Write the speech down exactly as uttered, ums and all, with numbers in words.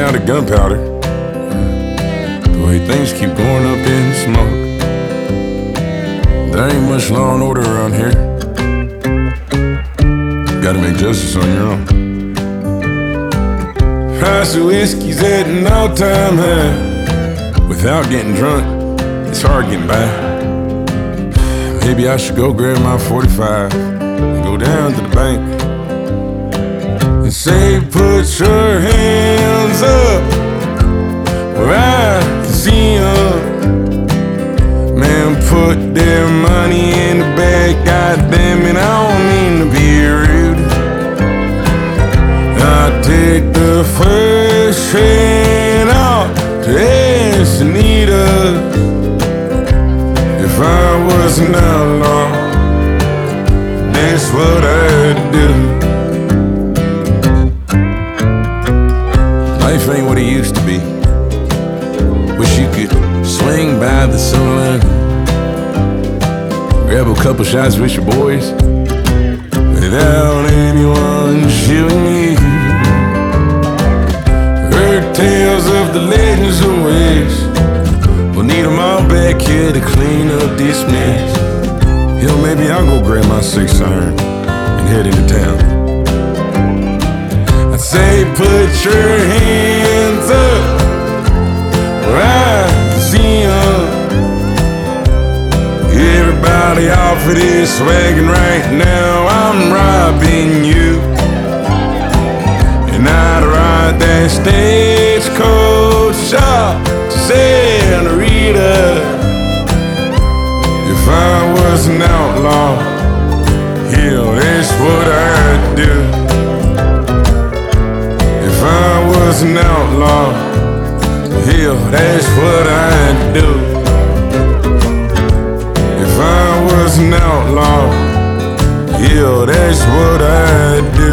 out of gunpowder. The way things keep going up in smoke. There ain't much law and order around here. You gotta make justice on your own. Price of whiskey's at an all-time high. Without getting drunk, it's hard getting by. Maybe I should go grab my forty-five and go down to the bank and say, put your hands up where I can see them. Man, put their money in the bag. God damn it, I don't mean to be rude. I take the first train out to Encinitas. If I was an outlaw, that's what I'd do. Life ain't what it used to be. Wish you could swing by the saloon, grab a couple shots with your boys without anyone shooting you. Heard tales of the legends of ways. We'll need them all back here to clean up this mess. Hell, maybe I'll go grab my six iron and head into town. I say, put your hands up where I can see them. Everybody off of this wagon right now, I'm robbing you. And I'd ride that stagecoach up to Santa Rita. If I was an outlaw, hell, that's what I'd do. If I was an outlaw, hell, that's what I'd do. If I was an outlaw, hell, that's what I'd do.